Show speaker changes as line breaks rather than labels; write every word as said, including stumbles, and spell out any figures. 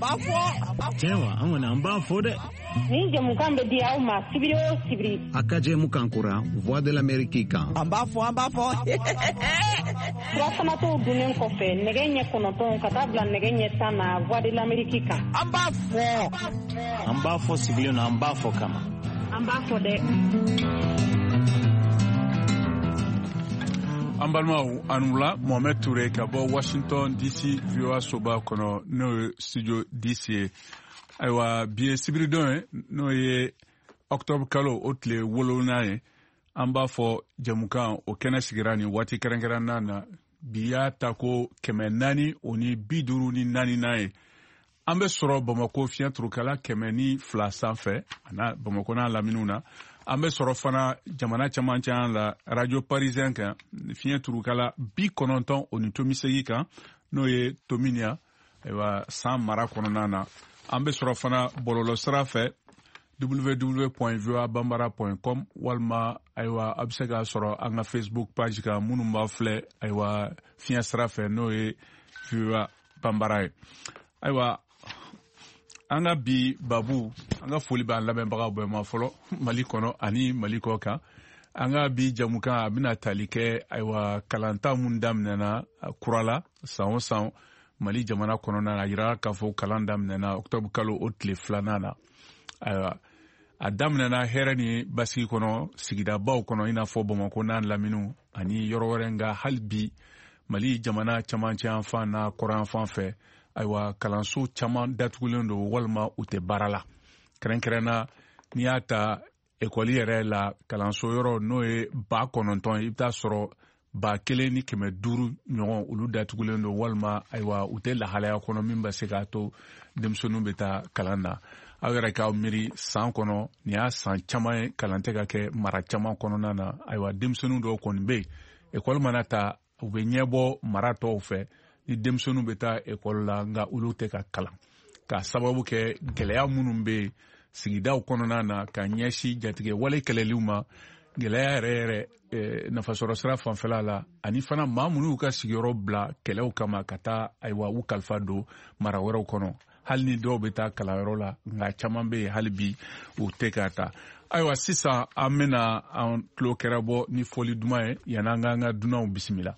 Ambafo. Chewa, amwana ambafo de.
Ni jamukan be dia uma sibiri o sibiri.
Akaje mukankura Voix de l'Amérique kan.
Ambafo ambafo.
Wasana to dunen ko fe negenye konoton katabla negenye sana Voix de l'Amérique kan.
Ambafo.
Ambafo sibiri na ambafo kama.
Ambafo de.
Ambalmaou Anoula Mohamed Touré ka bɔ Washington D C V O A soba kɔnɔ n'o ye studio D C ye. Ayiwa bi ye sibiridon ye n'o ye octobre kalo o tile wolonwula ye. An b'a fɔ jamukan o kɛnɛ sigira nin waati kɛrɛnkɛrɛnna na bi y'a ta ko kɛmɛ naani o ni bi duuru ni naani na ye. An bɛ sɔrɔ Bamako fiɲɛ turukala kɛmɛ ni fila sanfɛ ana Bamako n'a laminiw na. An bɛ sɔrɔ fana jamana camancɛ la radio parisien kan fiɲɛ turukala bi kɔnɔntɔn o ni tomi segi kan n'o ye Tominia ayiwa san mara kɔnɔna na. An bɛ sɔrɔ fana bɔlɔlɔ sira fɛ w w w point v o a bambara point com walima ayiwa a bɛ se k'a sɔrɔ an ka Facebook page kan minnu b'a filɛ ayiwa fiɲɛ sira fɛ n'o ye V O A Bambara ye. Ayiwa an ka bi babu an ka foli b'an lamɛnbagaw bɛɛ ma fɔlɔ Mali kɔnɔ ani Mali kɔ kan. An ka bi jamukan a bɛna tali kɛ ayiwa kalanta mun daminɛna kurala san o san Mali jamana kɔnɔna na a yira k'a fɔ kalan daminɛna octobre kalo o tile filanan na. Ayiwa a daminɛna hɛrɛ ni basigi kɔnɔ sigidabaw kɔnɔ i n'a fɔ Bamako n'a laminiw ani yɔrɔ wɛrɛ nka hali bi Mali jamana camancɛ yan fan n'a kɔrɔ yan fan fɛ ayiwa kalanso caman datugulen don walima u tɛ baara la. Kɛrɛnkɛrɛnna n'i y'a ta ekɔli yɛrɛ la kalanso yɔrɔ n'o ye ba kɔnɔntɔn i bɛ taa sɔrɔ ba kelen ni kɛmɛ duuru ɲɔgɔn olu datugulen don walima ayiwa u tɛ lahalaya kɔnɔ min bɛ se k'a to denmisɛnninw bɛ taa kalan na. Aw yɛrɛ k'aw miiri san kɔnɔ nin y'a san caman ye kalan tɛ ka kɛ mara caman kɔnɔna na ayiwa denmisɛnninw dɔw kɔni bɛ yen ekɔli mana ta u bɛ ɲɛbɔ mara tɔw fɛ ni denmisɛnninw bɛ taa ekɔli la nka olu tɛ ka kalan k'a sababu kɛ gɛlɛya minnu bɛ yen sigidaw kɔnɔna na ka ɲɛsin jatigɛ wale kɛlɛliw ma gɛlɛya yɛrɛ yɛrɛ eh, nafasɔrɔ sira fanfɛla la ani fana maa minnu y'u ka sigiyɔrɔ bila kɛlɛw kama ka taa ayiwa u kalifa don mara wɛrɛw kɔnɔ hali ni dɔw bɛ taa kalanyɔrɔ la nka caman bɛ yen hali bi u tɛ ka taa. Ayiwa sisan an bɛna an tulo kɛra bɔ ni foli duman ye yanni an k'an ka dunanw bisimila.